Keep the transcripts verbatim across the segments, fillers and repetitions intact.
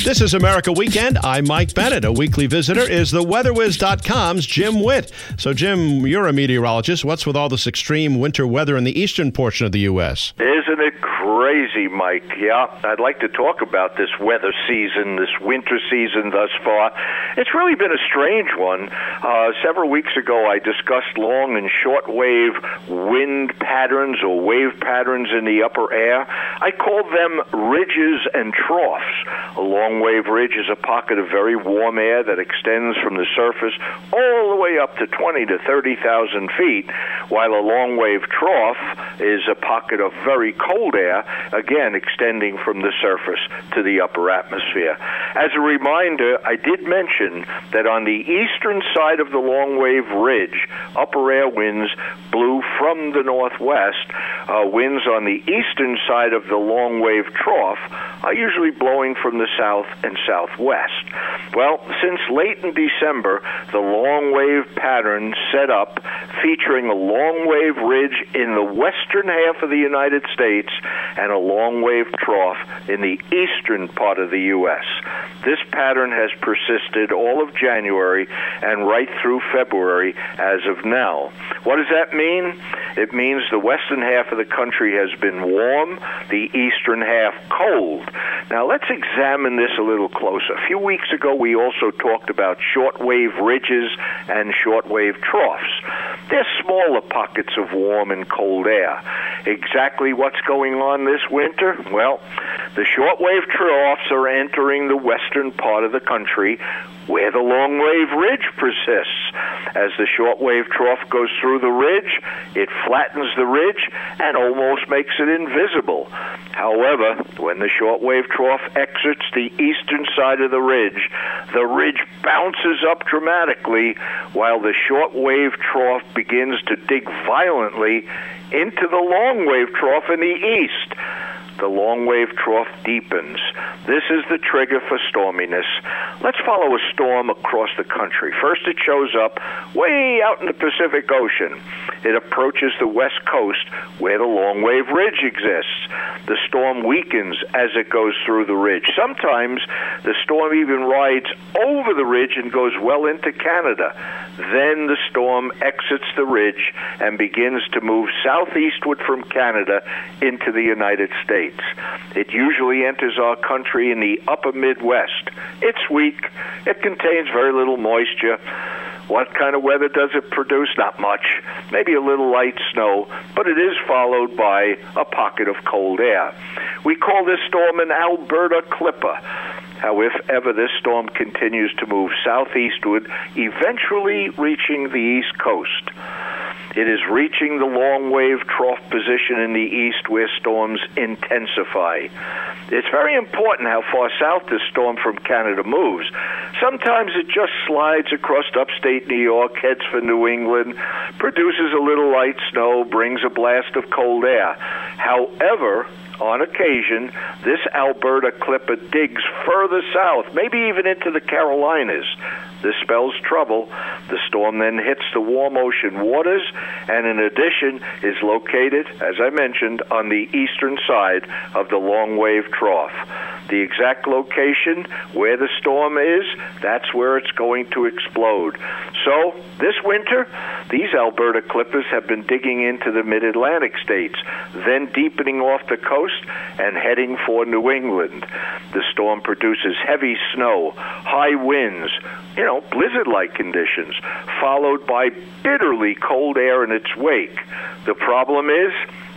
This is America Weekend. I'm Mike Bennett. A weekly visitor is the weather wiz dot com's Jim Witt. So, Jim, you're a meteorologist. What's with all this extreme winter weather in the eastern portion of the U S? Isn't it crazy, Mike? Yeah, I'd like to talk about this weather season, this winter season thus far. It's really been a strange one. Uh, several weeks ago, I discussed long and short wave wind patterns or wave patterns in the upper air. I called them ridges and troughs. A long wave ridge is a pocket of very warm air that extends from the surface all the way up to twenty to thirty thousand feet, while a long wave trough is a pocket of very cold air, again extending from the surface to the upper atmosphere. As a reminder, I did mention that on the eastern side of the long wave ridge, upper air winds blew from the northwest. Uh, winds on the eastern side of the long wave trough are usually blowing from the south and southwest. Well, since late in December, the long wave pattern set up featuring a long wave ridge in the western half of the United States and a long wave trough in the eastern part of the U S. This pattern has persisted all of January and right through February as of now. What does that mean? It means the western half of the country has been warm, the eastern half cold. Now let's examine this a little closer. A few weeks ago we also talked about shortwave ridges and shortwave troughs. They're smaller pockets of warm and cold air. Exactly what's going on this winter? Well, the shortwave troughs are entering the western part of the country where the long wave ridge persists. As the shortwave trough goes through the ridge, it flattens the ridge and almost makes it invisible. However, when the shortwave trough exits the eastern side of the ridge, the ridge bounces up dramatically while the shortwave trough begins to dig violently into the long wave trough in the east. The long wave trough deepens. This is the trigger for storminess. Let's follow a storm across the country. First, it shows up way out in the Pacific Ocean. It approaches the west coast where the long wave ridge exists. The storm weakens as it goes through the ridge. Sometimes the storm even rides over the ridge and goes well into Canada. Then the storm exits the ridge and begins to move southeastward from Canada into the United States. It usually enters our country in the upper Midwest. It's weak. It contains very little moisture. What kind of weather does it produce? Not much. Maybe a little light snow, but it is followed by a pocket of cold air. We call this storm an Alberta Clipper. How if ever this storm continues to move southeastward, eventually reaching the east coast. It is reaching the long wave trough position in the east where storms intensify. It's very important how far south this storm from Canada moves. Sometimes it just slides across upstate New York, heads for New England, produces a little light snow, brings a blast of cold air. However, on occasion, this Alberta Clipper digs further south, maybe even into the Carolinas. This spells trouble. The storm then hits the warm ocean waters and in addition is located, as I mentioned, on the eastern side of the long wave trough. The exact location where the storm is, that's where it's going to explode. So this winter, these Alberta Clippers have been digging into the mid-Atlantic states, then deepening off the coast and heading for New England. The storm produces heavy snow, high winds, you know, blizzard-like conditions, followed by bitterly cold air in its wake. The problem is,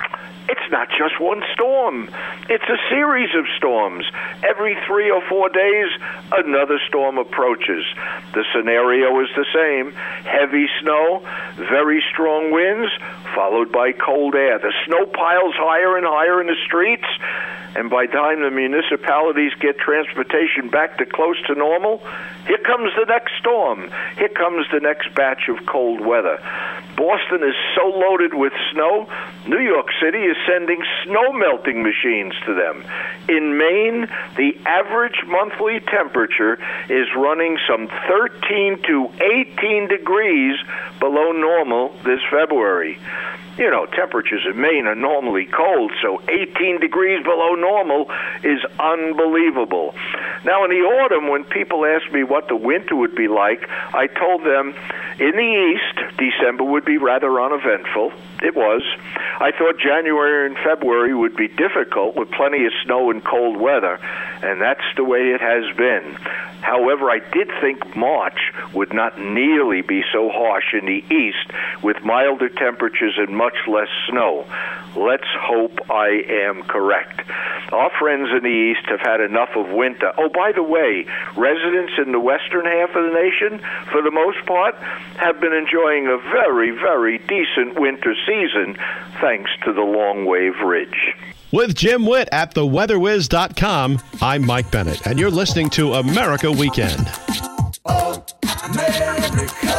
it's not just one storm. It's a series of storms. Every three or four days, another storm approaches. The scenario is the same. Heavy snow, very strong winds, followed by cold air. The snow piles higher and higher in the streets, and by the time the municipalities get transportation back to close to normal, here comes the next storm. Here comes the next batch of cold weather. Boston is so loaded with snow, New York City is sending snow melting machines to them. In Maine, the average monthly temperature is running some thirteen to eighteen degrees below normal this February. You know, temperatures in Maine are normally cold, so eighteen degrees below normal is unbelievable. Now, in the autumn, when people asked me what the winter would be like, I told them in the east, December would be rather uneventful. It was. I thought January and February would be difficult with plenty of snow and cold weather, and that's the way it has been. However, I did think March would not nearly be so harsh in the east with milder temperatures and much less snow. Let's hope I am correct. Our friends in the east have had enough of winter. Oh, by the way, residents in the western half of the nation, for the most part, have been enjoying a very, very decent winter season thanks to the long wave ridge. With Jim Witt at the weather wiz dot com, I'm Mike Bennett, and you're listening to America Weekend. Oh, America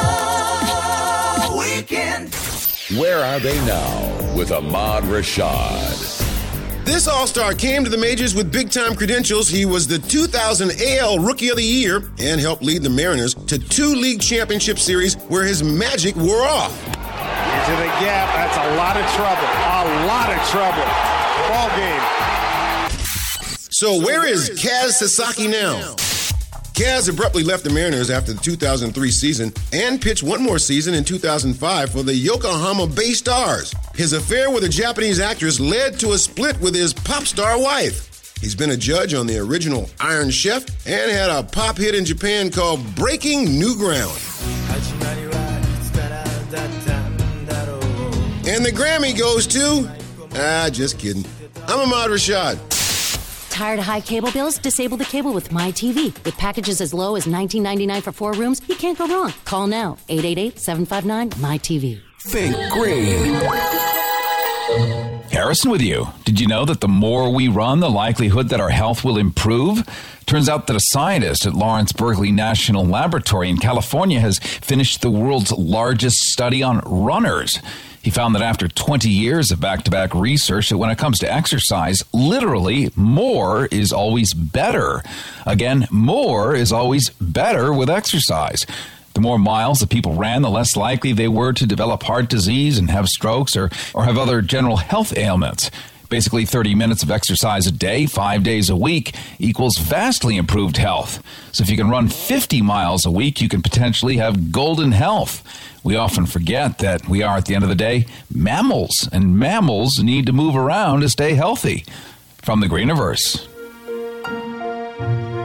Weekend. Where are they now with Ahmad Rashad? This All-Star came to the majors with big-time credentials. He was the two thousand A L Rookie of the Year and helped lead the Mariners to two league championship series where his magic wore off. Into the gap. That's a lot of trouble. A lot of trouble. Ball game. So where is Kaz Sasaki now? Kaz abruptly left the Mariners after the two thousand three season and pitched one more season in two thousand five for the Yokohama Bay Stars. His affair with a Japanese actress led to a split with his pop star wife. He's been a judge on the original Iron Chef and had a pop hit in Japan called Breaking New Ground. And the Grammy goes to... Ah, just kidding. I'm Ahmad Rashad. Tired of high cable bills? Disable the cable with MyTV. With packages as low as nineteen ninety-nine for four rooms, you can't go wrong. Call now, eight eight eight, seven five nine, M Y T V. Think green. Harrison with you. Did you know that the more we run, the likelihood that our health will improve? Turns out that a scientist at Lawrence Berkeley National Laboratory in California has finished the world's largest study on runners. He found that after twenty years of back-to-back research that when it comes to exercise, literally more is always better. Again, more is always better with exercise. The more miles that people ran, the less likely they were to develop heart disease and have strokes or, or have other general health ailments. Basically, thirty minutes of exercise a day, five days a week, equals vastly improved health. So if you can run fifty miles a week, you can potentially have golden health. We often forget that we are, at the end of the day, mammals, and mammals need to move around to stay healthy. From the Greeniverse.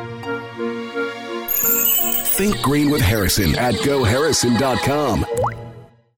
Think green with Harrison at go harrison dot com.